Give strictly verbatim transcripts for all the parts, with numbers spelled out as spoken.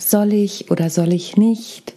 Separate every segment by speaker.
Speaker 1: soll ich oder soll ich nicht?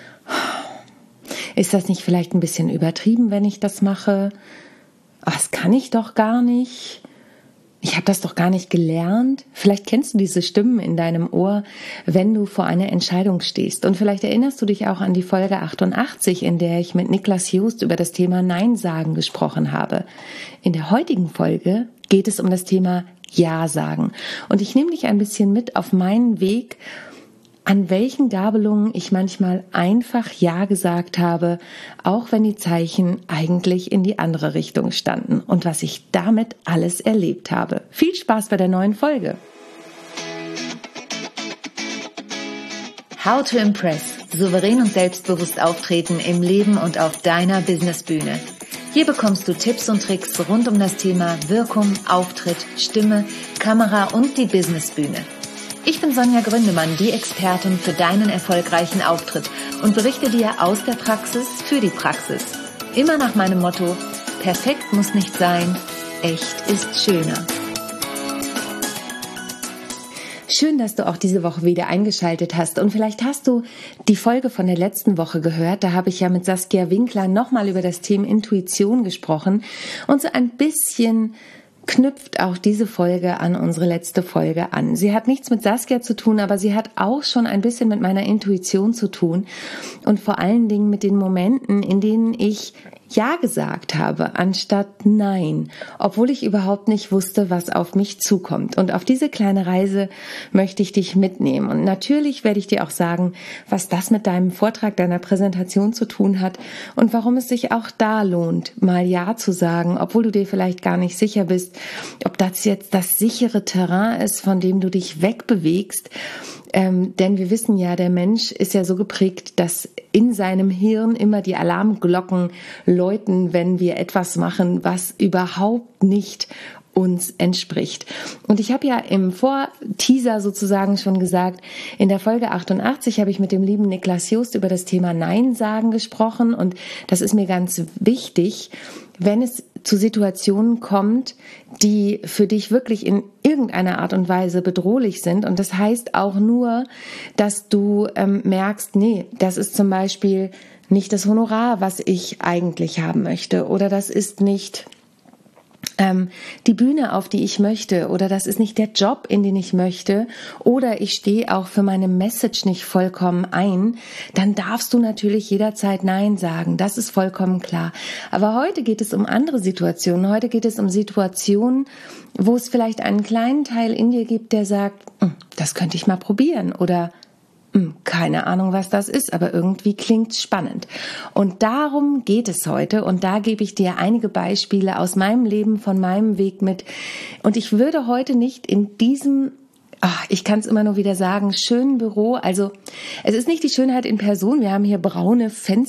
Speaker 1: Ist das nicht vielleicht ein bisschen übertrieben, wenn ich das mache? Oh, das kann ich doch gar nicht. Ich habe das doch gar nicht gelernt. Vielleicht kennst du diese Stimmen in deinem Ohr, wenn du vor einer Entscheidung stehst. Und vielleicht erinnerst du dich auch an die Folge achtundachtzig, in der ich mit Niklas Just über das Thema Nein sagen gesprochen habe. In der heutigen Folge geht es um das Thema Ja sagen. Und ich nehme dich ein bisschen mit auf meinen Weg, an welchen Gabelungen ich manchmal einfach Ja gesagt habe, auch wenn die Zeichen eigentlich in die andere Richtung standen und was ich damit alles erlebt habe. Viel Spaß bei der neuen Folge.
Speaker 2: How to Impress. Souverän und selbstbewusst auftreten im Leben und auf deiner Businessbühne. Hier bekommst du Tipps und Tricks rund um das Thema Wirkung, Auftritt, Stimme, Kamera und die Businessbühne. Ich bin Sonja Gründemann, die Expertin für deinen erfolgreichen Auftritt und berichte dir aus der Praxis für die Praxis. Immer nach meinem Motto: Perfekt muss nicht sein, echt ist schöner.
Speaker 1: Schön, dass du auch diese Woche wieder eingeschaltet hast. Und vielleicht hast du die Folge von der letzten Woche gehört. Da habe ich ja mit Saskia Winkler nochmal über das Thema Intuition gesprochen. Und so ein bisschen knüpft auch diese Folge an unsere letzte Folge an. Sie hat nichts mit Saskia zu tun, aber sie hat auch schon ein bisschen mit meiner Intuition zu tun und vor allen Dingen mit den Momenten, in denen ich Ja gesagt habe, anstatt Nein, obwohl ich überhaupt nicht wusste, was auf mich zukommt. Und auf diese kleine Reise möchte ich dich mitnehmen. Und natürlich werde ich dir auch sagen, was das mit deinem Vortrag, deiner Präsentation zu tun hat und warum es sich auch da lohnt, mal Ja zu sagen, obwohl du dir vielleicht gar nicht sicher bist, ob das jetzt das sichere Terrain ist, von dem du dich wegbewegst. Ähm, denn wir wissen ja, der Mensch ist ja so geprägt, dass in seinem Hirn immer die Alarmglocken läuten, wenn wir etwas machen, was überhaupt nicht uns entspricht. Und ich habe ja im Vorteaser sozusagen schon gesagt, in der Folge achtundachtzig habe ich mit dem lieben Niklas Just über das Thema Nein sagen gesprochen und das ist mir ganz wichtig, wenn es zu Situationen kommt, die für dich wirklich in irgendeiner Art und Weise bedrohlich sind. Und das heißt auch nur, dass du ähm, merkst, nee, das ist zum Beispiel nicht das Honorar, was ich eigentlich haben möchte. Oder das ist nicht ähm, die Bühne, auf die ich möchte. Oder das ist nicht der Job, in den ich möchte. Oder ich stehe auch für meine Message nicht vollkommen ein. Dann darfst du natürlich jederzeit Nein sagen. Das ist vollkommen klar. Aber heute geht es um andere Situationen. Heute geht es um Situationen, wo es vielleicht einen kleinen Teil in dir gibt, der sagt, das könnte ich mal probieren. Oder keine Ahnung, was das ist, aber irgendwie klingt's spannend. Und darum geht es heute und da gebe ich dir einige Beispiele aus meinem Leben, von meinem Weg mit. Und ich würde heute nicht in diesem, ach, ich kann es immer nur wieder sagen, schönen Büro, also es ist nicht die Schönheit in Person, wir haben hier braune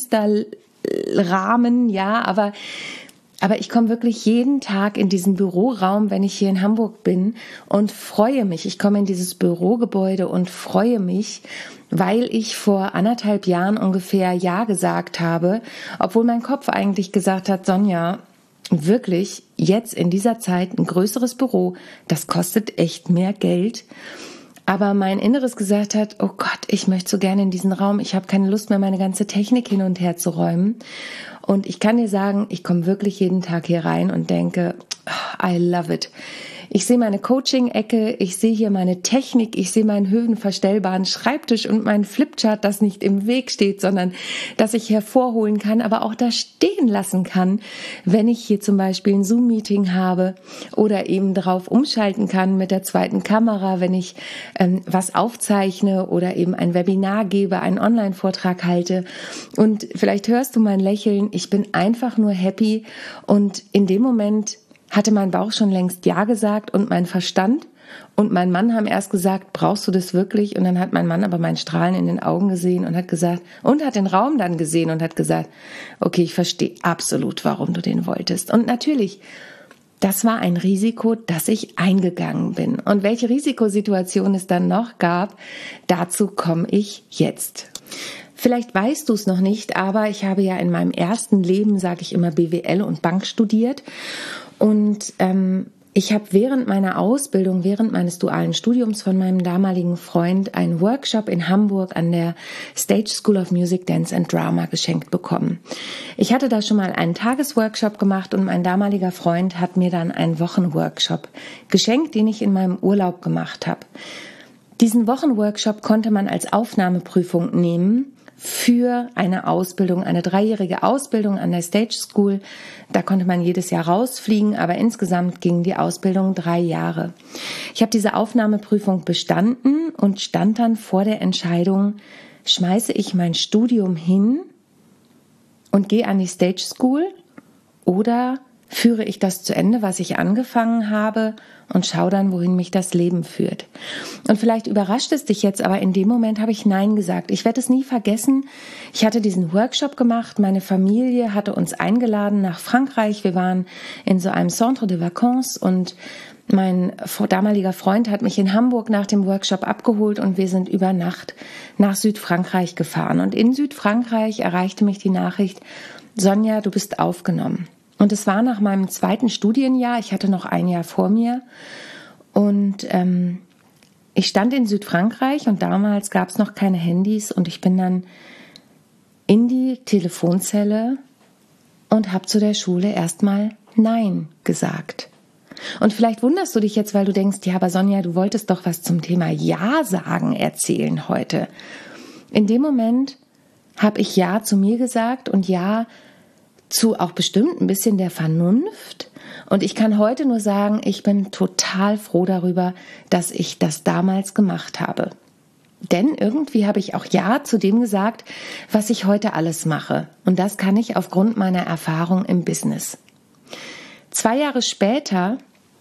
Speaker 1: Fensterrahmen, ja, aber Aber ich komme wirklich jeden Tag in diesen Büroraum, wenn ich hier in Hamburg bin und freue mich. Ich komme in dieses Bürogebäude und freue mich, weil ich vor anderthalb Jahren ungefähr Ja gesagt habe, obwohl mein Kopf eigentlich gesagt hat, Sonja, wirklich jetzt in dieser Zeit ein größeres Büro, das kostet echt mehr Geld. Aber mein Inneres gesagt hat, oh Gott, ich möchte so gerne in diesen Raum, ich habe keine Lust mehr, meine ganze Technik hin und her zu räumen. Und ich kann dir sagen, ich komme wirklich jeden Tag hier rein und denke, I love it. Ich sehe meine Coaching-Ecke, ich sehe hier meine Technik, ich sehe meinen höhenverstellbaren Schreibtisch und meinen Flipchart, das nicht im Weg steht, sondern das ich hervorholen kann, aber auch da stehen lassen kann, wenn ich hier zum Beispiel ein Zoom-Meeting habe oder eben darauf umschalten kann mit der zweiten Kamera, wenn ich ähm, was aufzeichne oder eben ein Webinar gebe, einen Online-Vortrag halte. Und vielleicht hörst du mein Lächeln, ich bin einfach nur happy und in dem Moment hatte mein Bauch schon längst Ja gesagt und mein Verstand und mein Mann haben erst gesagt, brauchst du das wirklich? Und dann hat mein Mann aber mein Strahlen in den Augen gesehen und hat gesagt, und hat den Raum dann gesehen und hat gesagt, okay, ich verstehe absolut, warum du den wolltest. Und natürlich, das war ein Risiko, das ich eingegangen bin. Und welche Risikosituation es dann noch gab, dazu komme ich jetzt. Vielleicht weißt du es noch nicht, aber ich habe ja in meinem ersten Leben, sage ich immer, B W L und Bank studiert. Und ähm, Ich habe während meiner Ausbildung, während meines dualen Studiums von meinem damaligen Freund einen Workshop in Hamburg an der Stage School of Music, Dance and Drama geschenkt bekommen. Ich hatte da schon mal einen Tagesworkshop gemacht und mein damaliger Freund hat mir dann einen Wochenworkshop geschenkt, den ich in meinem Urlaub gemacht habe. Diesen Wochenworkshop konnte man als Aufnahmeprüfung nehmen für eine Ausbildung, eine dreijährige Ausbildung an der Stage School. Da konnte man jedes Jahr rausfliegen, aber insgesamt ging die Ausbildung drei Jahre. Ich habe diese Aufnahmeprüfung bestanden und stand dann vor der Entscheidung, schmeiße ich mein Studium hin und gehe an die Stage School oder führe ich das zu Ende, was ich angefangen habe, und schaue dann, wohin mich das Leben führt. Und vielleicht überrascht es dich jetzt, aber in dem Moment habe ich Nein gesagt. Ich werde es nie vergessen. Ich hatte diesen Workshop gemacht. Meine Familie hatte uns eingeladen nach Frankreich. Wir waren in so einem Centre de Vacances und mein damaliger Freund hat mich in Hamburg nach dem Workshop abgeholt und wir sind über Nacht nach Südfrankreich gefahren. Und in Südfrankreich erreichte mich die Nachricht, Sonja, du bist aufgenommen. Und es war nach meinem zweiten Studienjahr, ich hatte noch ein Jahr vor mir und ähm, ich stand in Südfrankreich und damals gab es noch keine Handys und ich bin dann in die Telefonzelle und habe zu der Schule erstmal Nein gesagt. Und vielleicht wunderst du dich jetzt, weil du denkst, ja, aber Sonja, du wolltest doch was zum Thema Ja sagen erzählen heute. In dem Moment habe ich Ja zu mir gesagt und Ja zu auch bestimmt ein bisschen der Vernunft. Und ich kann heute nur sagen, ich bin total froh darüber, dass ich das damals gemacht habe. Denn irgendwie habe ich auch Ja zu dem gesagt, was ich heute alles mache. Und das kann ich aufgrund meiner Erfahrung im Business. Zwei Jahre später,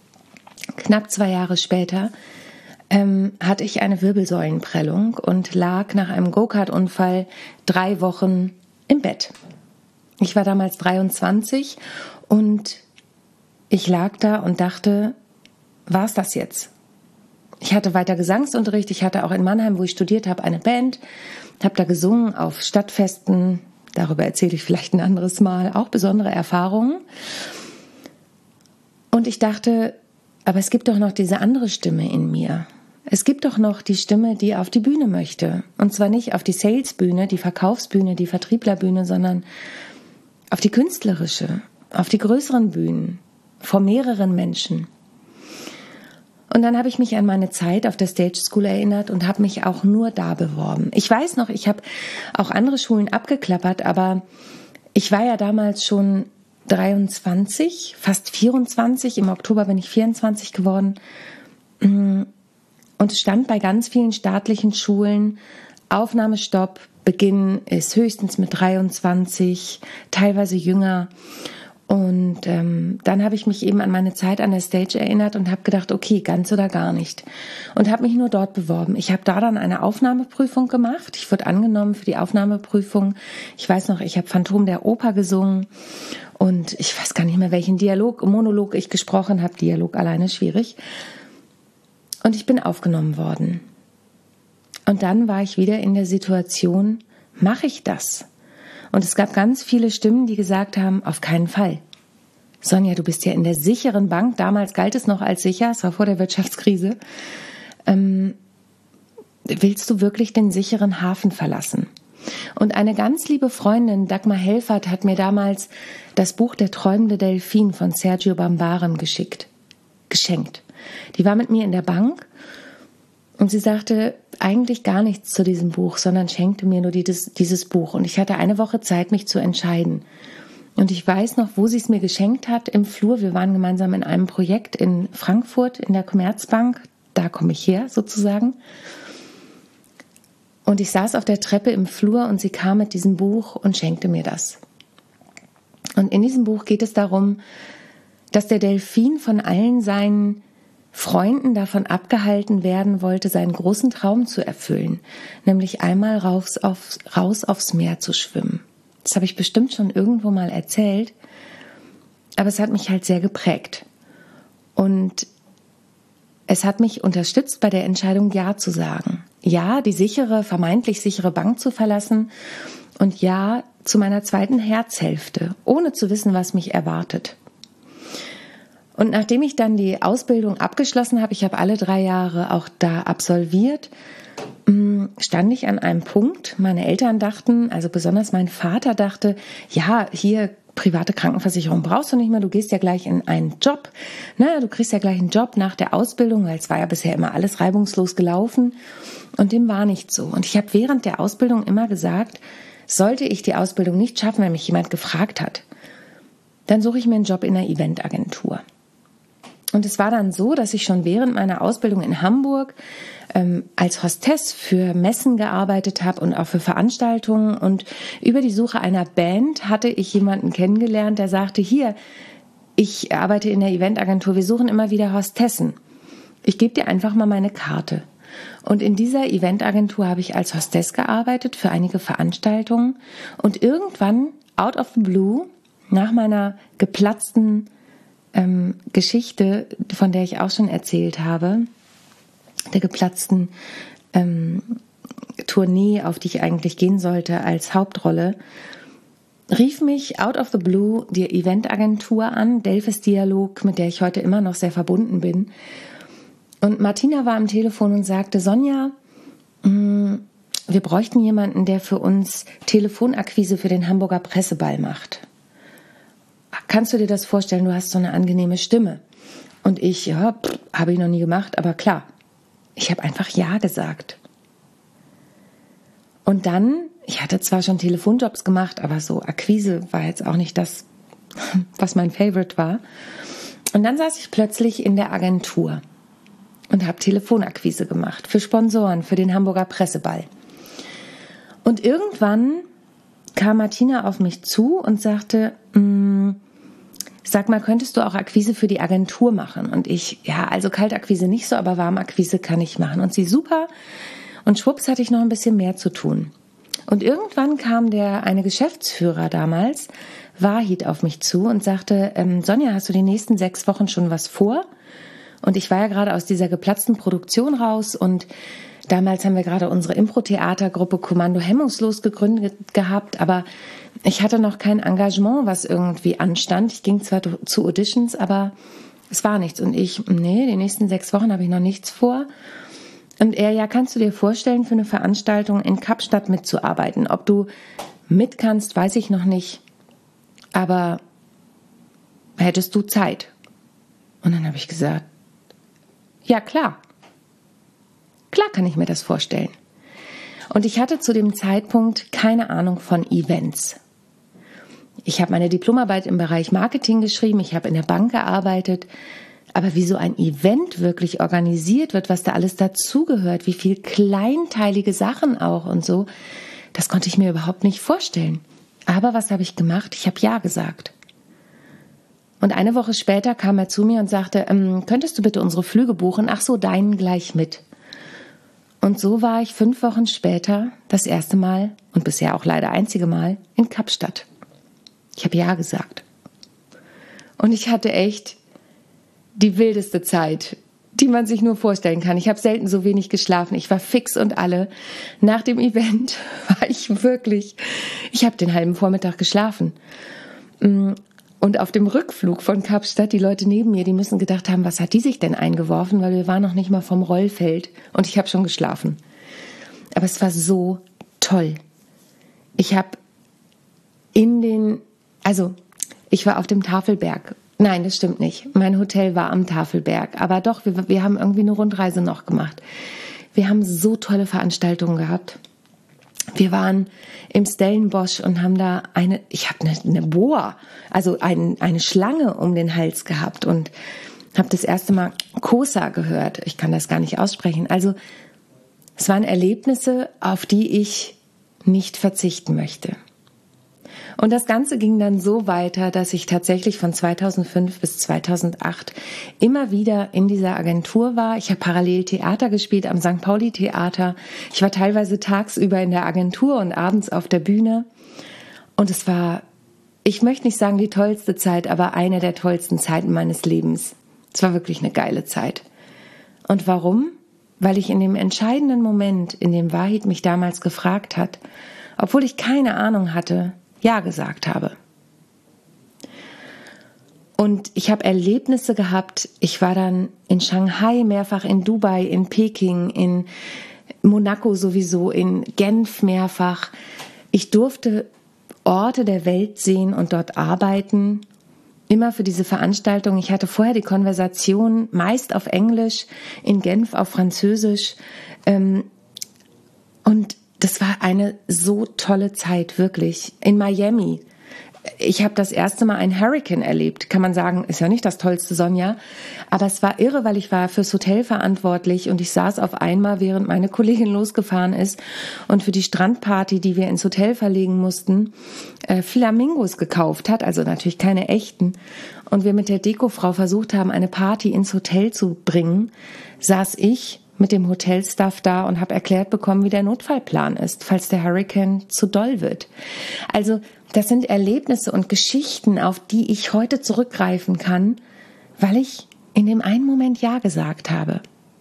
Speaker 1: knapp zwei Jahre später, ähm, hatte ich eine Wirbelsäulenprellung und lag nach einem Go-Kart-Unfall drei Wochen im Bett. Ich war damals dreiundzwanzig und ich lag da und dachte, war es das jetzt? Ich hatte weiter Gesangsunterricht, ich hatte auch in Mannheim, wo ich studiert habe, eine Band, habe da gesungen auf Stadtfesten, darüber erzähle ich vielleicht ein anderes Mal, auch besondere Erfahrungen. Und ich dachte, aber es gibt doch noch diese andere Stimme in mir. Es gibt doch noch die Stimme, die auf die Bühne möchte. Und zwar nicht auf die Salesbühne, die Verkaufsbühne, die Vertrieblerbühne, sondern auf die künstlerische, auf die größeren Bühnen, vor mehreren Menschen. Und dann habe ich mich an meine Zeit auf der Stage School erinnert und habe mich auch nur da beworben. Ich weiß noch, ich habe auch andere Schulen abgeklappert, aber ich war ja damals schon dreiundzwanzig, fast vierundzwanzig, im Oktober bin ich vierundzwanzig geworden. Und es stand bei ganz vielen staatlichen Schulen, Aufnahmestopp, Beginn ist höchstens mit dreiundzwanzig, teilweise jünger. Und ähm, dann habe ich mich eben an meine Zeit an der Stage erinnert und habe gedacht, okay, ganz oder gar nicht. Und habe mich nur dort beworben. Ich habe da dann eine Aufnahmeprüfung gemacht. Ich wurde angenommen für die Aufnahmeprüfung. Ich weiß noch, ich habe Phantom der Oper gesungen und ich weiß gar nicht mehr, welchen Dialog, Monolog ich gesprochen habe. Dialog alleine schwierig. Und ich bin aufgenommen worden. Und dann war ich wieder in der Situation, mache ich das? Und es gab ganz viele Stimmen, die gesagt haben, auf keinen Fall. Sonja, du bist ja in der sicheren Bank. Damals galt es noch als sicher, es war vor der Wirtschaftskrise. Ähm, willst du wirklich den sicheren Hafen verlassen? Und eine ganz liebe Freundin, Dagmar Helfert, hat mir damals das Buch Der träumende Delfin von Sergio Bambarem geschickt, geschenkt. Die war mit mir in der Bank und sie sagte eigentlich gar nichts zu diesem Buch, sondern schenkte mir nur dieses, dieses Buch. Und ich hatte eine Woche Zeit, mich zu entscheiden. Und ich weiß noch, wo sie es mir geschenkt hat, im Flur. Wir waren gemeinsam in einem Projekt in Frankfurt in der Commerzbank. Da komme ich her, sozusagen. Und ich saß auf der Treppe im Flur und sie kam mit diesem Buch und schenkte mir das. Und in diesem Buch geht es darum, dass der Delfin von allen seinen Freunden davon abgehalten werden wollte, seinen großen Traum zu erfüllen, nämlich einmal raus aufs, raus aufs Meer zu schwimmen. Das habe ich bestimmt schon irgendwo mal erzählt, aber es hat mich halt sehr geprägt. Und es hat mich unterstützt bei der Entscheidung, Ja zu sagen. Ja, die sichere, vermeintlich sichere Bank zu verlassen und Ja zu meiner zweiten Herzhälfte, ohne zu wissen, was mich erwartet. Und nachdem ich dann die Ausbildung abgeschlossen habe, ich habe alle drei Jahre auch da absolviert, stand ich an einem Punkt. Meine Eltern dachten, also besonders mein Vater dachte, ja, hier private Krankenversicherung brauchst du nicht mehr, du gehst ja gleich in einen Job, ne? Du kriegst ja gleich einen Job nach der Ausbildung, weil es war ja bisher immer alles reibungslos gelaufen und dem war nicht so. Und ich habe während der Ausbildung immer gesagt, sollte ich die Ausbildung nicht schaffen, wenn mich jemand gefragt hat, dann suche ich mir einen Job in einer Eventagentur. Und es war dann so, dass ich schon während meiner Ausbildung in Hamburg ähm, als Hostess für Messen gearbeitet habe und auch für Veranstaltungen. Und über die Suche einer Band hatte ich jemanden kennengelernt, der sagte, hier, ich arbeite in der Eventagentur, wir suchen immer wieder Hostessen. Ich gebe dir einfach mal meine Karte. Und in dieser Eventagentur habe ich als Hostess gearbeitet für einige Veranstaltungen. Und irgendwann, out of the blue, nach meiner geplatzten Ähm, Geschichte, von der ich auch schon erzählt habe, der geplatzten ähm, Tournee, auf die ich eigentlich gehen sollte als Hauptrolle, rief mich out of the blue die Eventagentur an, Delphis Dialog, mit der ich heute immer noch sehr verbunden bin. Und Martina war am Telefon und sagte, Sonja, mh, wir bräuchten jemanden, der für uns Telefonakquise für den Hamburger Presseball macht. Kannst du dir das vorstellen, du hast so eine angenehme Stimme? Und ich, ja, habe ich noch nie gemacht, aber klar, ich habe einfach Ja gesagt. Und dann, ich hatte zwar schon Telefonjobs gemacht, aber so Akquise war jetzt auch nicht das, was mein Favorite war. Und dann saß ich plötzlich in der Agentur und habe Telefonakquise gemacht für Sponsoren, für den Hamburger Presseball. Und irgendwann kam Martina auf mich zu und sagte, sag mal, könntest du auch Akquise für die Agentur machen? Und ich, ja, also Kaltakquise nicht so, aber Warmakquise kann ich machen. Und sie, super. Und schwupps hatte ich noch ein bisschen mehr zu tun. Und irgendwann kam der eine Geschäftsführer damals, Wahid, auf mich zu und sagte, ähm, Sonja, hast du die nächsten sechs Wochen schon was vor? Und ich war ja gerade aus dieser geplatzten Produktion raus und damals haben wir gerade unsere Impro-Theatergruppe Kommando Hemmungslos gegründet gehabt, aber ich hatte noch kein Engagement, was irgendwie anstand. Ich ging zwar zu Auditions, aber es war nichts. Und ich, nee, die nächsten sechs Wochen habe ich noch nichts vor. Und er, ja, kannst du dir vorstellen, für eine Veranstaltung in Kapstadt mitzuarbeiten? Ob du mit kannst, weiß ich noch nicht. Aber hättest du Zeit? Und dann habe ich gesagt, ja, klar. Klar kann ich mir das vorstellen. Und ich hatte zu dem Zeitpunkt keine Ahnung von Events. Ich habe meine Diplomarbeit im Bereich Marketing geschrieben, ich habe in der Bank gearbeitet, aber wie so ein Event wirklich organisiert wird, was da alles dazugehört, wie viel kleinteilige Sachen auch und so, das konnte ich mir überhaupt nicht vorstellen. Aber was habe ich gemacht? Ich habe Ja gesagt. Und eine Woche später kam er zu mir und sagte, ähm, könntest du bitte unsere Flüge buchen? Ach so, deinen gleich mit. Und so war ich fünf Wochen später das erste Mal und bisher auch leider einzige Mal in Kapstadt. Ich habe Ja gesagt. Und ich hatte echt die wildeste Zeit, die man sich nur vorstellen kann. Ich habe selten so wenig geschlafen. Ich war fix und alle. Nach dem Event war ich wirklich, ich habe den halben Vormittag geschlafen. Und auf dem Rückflug von Kapstadt, die Leute neben mir, die müssen gedacht haben, was hat die sich denn eingeworfen, weil wir waren noch nicht mal vom Rollfeld und ich habe schon geschlafen. Aber es war so toll. Ich habe in den, also ich war auf dem Tafelberg. Nein, das stimmt nicht. Mein Hotel war am Tafelberg. Aber doch, wir, wir haben irgendwie eine Rundreise noch gemacht. Wir haben so tolle Veranstaltungen gehabt. Wir waren im Stellenbosch und haben da eine, ich habe eine, eine Boa, also ein, eine Schlange um den Hals gehabt und habe das erste Mal Kosa gehört. Ich kann das gar nicht aussprechen. Also es waren Erlebnisse, auf die ich nicht verzichten möchte. Und das Ganze ging dann so weiter, dass ich tatsächlich von zweitausendfünf bis zweitausendacht immer wieder in dieser Agentur war. Ich habe parallel Theater gespielt am Sankt Pauli Theater. Ich war teilweise tagsüber in der Agentur und abends auf der Bühne. Und es war, ich möchte nicht sagen die tollste Zeit, aber eine der tollsten Zeiten meines Lebens. Es war wirklich eine geile Zeit. Und warum? Weil ich in dem entscheidenden Moment, in dem Wahid mich damals gefragt hat, obwohl ich keine Ahnung hatte, Ja gesagt habe. Und ich habe Erlebnisse gehabt. Ich war dann in Shanghai, mehrfach in Dubai, in Peking, in Monaco sowieso, in Genf mehrfach. Ich durfte Orte der Welt sehen und dort arbeiten. Immer für diese Veranstaltung. Ich hatte vorher die Konversation meist auf Englisch, in Genf auf Französisch. Und das war eine so tolle Zeit, wirklich. In Miami. Ich habe das erste Mal einen Hurricane erlebt. Kann man sagen, ist ja nicht das Tollste, Sonja. Aber es war irre, weil ich war fürs Hotel verantwortlich und ich saß auf einmal, während meine Kollegin losgefahren ist und für die Strandparty, die wir ins Hotel verlegen mussten, äh, Flamingos gekauft hat. Also natürlich keine echten. Und wir mit der Dekofrau versucht haben, eine Party ins Hotel zu bringen, saß ich mit dem Hotelstaff da und habe erklärt bekommen, wie der Notfallplan ist, falls der Hurricane zu doll wird. Also das sind Erlebnisse und Geschichten, auf die ich heute zurückgreifen kann, weil ich in dem einen Moment Ja gesagt habe.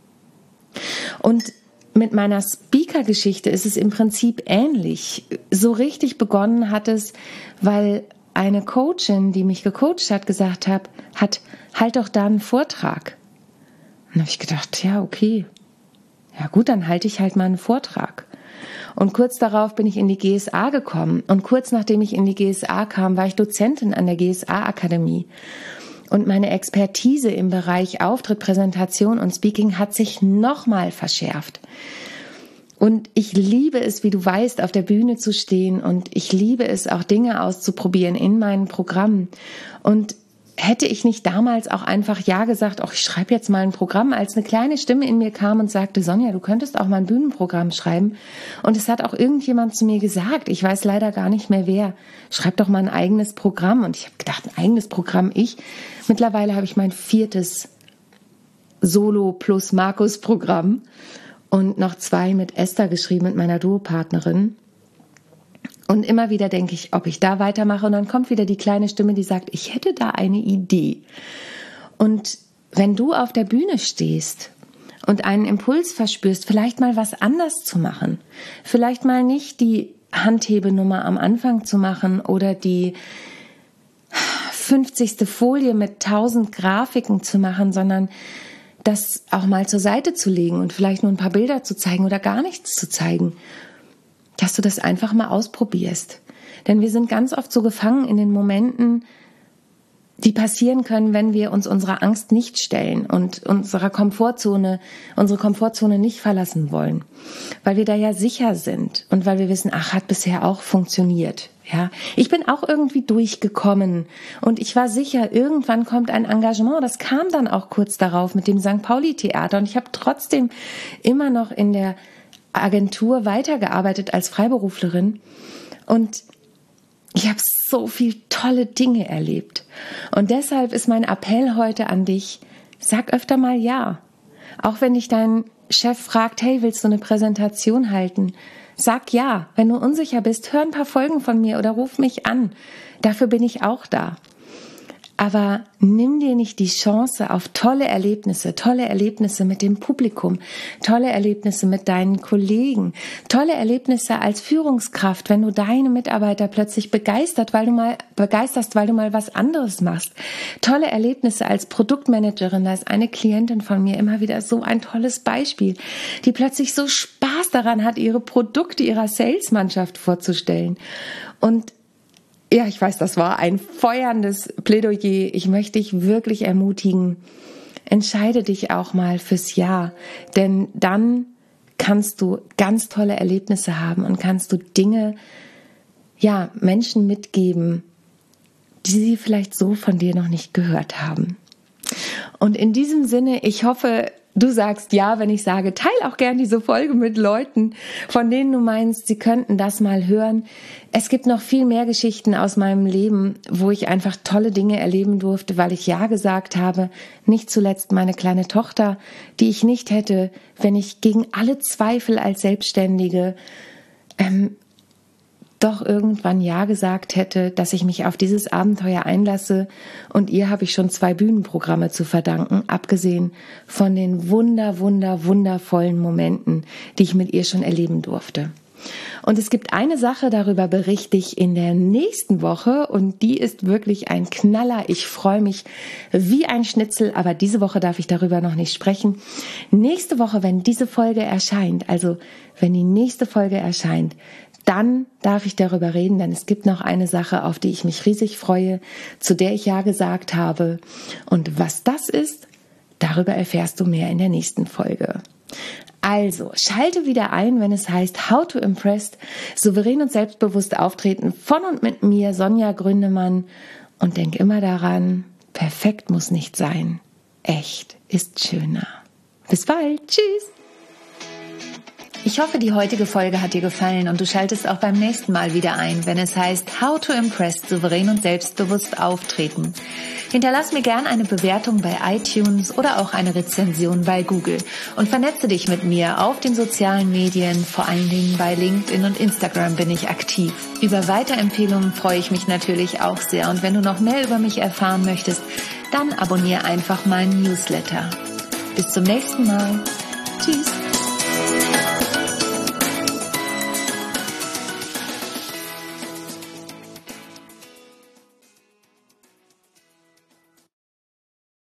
Speaker 1: Und mit meiner Speaker-Geschichte ist es im Prinzip ähnlich. So richtig begonnen hat es, weil eine Coachin, die mich gecoacht hat, gesagt hat, hat halt doch da einen Vortrag. Und dann habe ich gedacht, ja, okay. Ja gut, dann halte ich halt mal einen Vortrag. Und kurz darauf bin ich in die G S A gekommen. Und kurz nachdem ich in die G S A kam, war ich Dozentin an der G S A-Akademie. Und meine Expertise im Bereich Auftritt, Präsentation und Speaking hat sich nochmal verschärft. Und ich liebe es, wie du weißt, auf der Bühne zu stehen. Und ich liebe es, auch Dinge auszuprobieren in meinen Programmen. Und hätte ich nicht damals auch einfach Ja gesagt, ach, ich schreibe jetzt mal ein Programm, als eine kleine Stimme in mir kam und sagte, Sonja, du könntest auch mal ein Bühnenprogramm schreiben. Und es hat auch irgendjemand zu mir gesagt, ich weiß leider gar nicht mehr wer, schreib doch mal ein eigenes Programm. Und ich habe gedacht, ein eigenes Programm, ich. Mittlerweile habe ich mein viertes Solo plus Markus Programm und noch zwei mit Esther geschrieben, mit meiner Duopartnerin. Und immer wieder denke ich, ob ich da weitermache. Und dann kommt wieder die kleine Stimme, die sagt, ich hätte da eine Idee. Und wenn du auf der Bühne stehst und einen Impuls verspürst, vielleicht mal was anders zu machen, vielleicht mal nicht die Handhebenummer am Anfang zu machen oder die fünfzigste Folie mit tausend Grafiken zu machen, sondern das auch mal zur Seite zu legen und vielleicht nur ein paar Bilder zu zeigen oder gar nichts zu zeigen, dass du das einfach mal ausprobierst. Denn wir sind ganz oft so gefangen in den Momenten, die passieren können, wenn wir uns unserer Angst nicht stellen und unserer Komfortzone, unsere Komfortzone nicht verlassen wollen. Weil wir da ja sicher sind und weil wir wissen, ach, hat bisher auch funktioniert. Ja, ich bin auch irgendwie durchgekommen und ich war sicher, irgendwann kommt ein Engagement. Das kam dann auch kurz darauf mit dem Sankt Pauli Theater und ich habe trotzdem immer noch in der Agentur weitergearbeitet als Freiberuflerin und ich habe so viel tolle Dinge erlebt. Und deshalb ist mein Appell heute an dich, sag öfter mal Ja. Auch wenn dich dein Chef fragt, hey, willst du eine Präsentation halten? Sag ja. Wenn du unsicher bist, hör ein paar Folgen von mir oder ruf mich an. Dafür bin ich auch da. Aber nimm dir nicht die Chance auf tolle Erlebnisse, tolle Erlebnisse mit dem Publikum, tolle Erlebnisse mit deinen Kollegen, tolle Erlebnisse als Führungskraft, wenn du deine Mitarbeiter plötzlich begeistert, weil du mal begeisterst, weil du mal was anderes machst. Tolle Erlebnisse als Produktmanagerin, da ist eine Klientin von mir immer wieder so ein tolles Beispiel, die plötzlich so Spaß daran hat, ihre Produkte ihrer Salesmannschaft vorzustellen. Und ja, ich weiß, das war ein feuerndes Plädoyer. Ich möchte dich wirklich ermutigen, entscheide dich auch mal fürs Ja, denn dann kannst du ganz tolle Erlebnisse haben und kannst du Dinge, ja, Menschen mitgeben, die sie vielleicht so von dir noch nicht gehört haben. Und in diesem Sinne, ich hoffe, du sagst ja, wenn ich sage, teil auch gern diese Folge mit Leuten, von denen du meinst, sie könnten das mal hören. Es gibt noch viel mehr Geschichten aus meinem Leben, wo ich einfach tolle Dinge erleben durfte, weil ich Ja gesagt habe. Nicht zuletzt meine kleine Tochter, die ich nicht hätte, wenn ich gegen alle Zweifel als Selbstständige ähm, doch irgendwann Ja gesagt hätte, dass ich mich auf dieses Abenteuer einlasse. Und ihr habe ich schon zwei Bühnenprogramme zu verdanken, abgesehen von den wunder, wunder, wundervollen Momenten, die ich mit ihr schon erleben durfte. Und es gibt eine Sache, darüber berichte ich in der nächsten Woche und die ist wirklich ein Knaller. Ich freue mich wie ein Schnitzel, aber diese Woche darf ich darüber noch nicht sprechen. Nächste Woche, wenn diese Folge erscheint, also wenn die nächste Folge erscheint, dann darf ich darüber reden, denn es gibt noch eine Sache, auf die ich mich riesig freue, zu der ich ja gesagt habe. Und was das ist, darüber erfährst du mehr in der nächsten Folge. Also, schalte wieder ein, wenn es heißt How to Impress, souverän und selbstbewusst auftreten von und mit mir, Sonja Gründemann. Und denk immer daran, perfekt muss nicht sein. Echt ist schöner. Bis bald. Tschüss.
Speaker 2: Ich hoffe, die heutige Folge hat dir gefallen und du schaltest auch beim nächsten Mal wieder ein, wenn es heißt How to Impress, souverän und selbstbewusst auftreten. Hinterlass mir gern eine Bewertung bei iTunes oder auch eine Rezension bei Google und vernetze dich mit mir auf den sozialen Medien, vor allen Dingen bei LinkedIn und Instagram bin ich aktiv. Über Weiterempfehlungen freue ich mich natürlich auch sehr und wenn du noch mehr über mich erfahren möchtest, dann abonniere einfach meinen Newsletter. Bis zum nächsten Mal. Tschüss.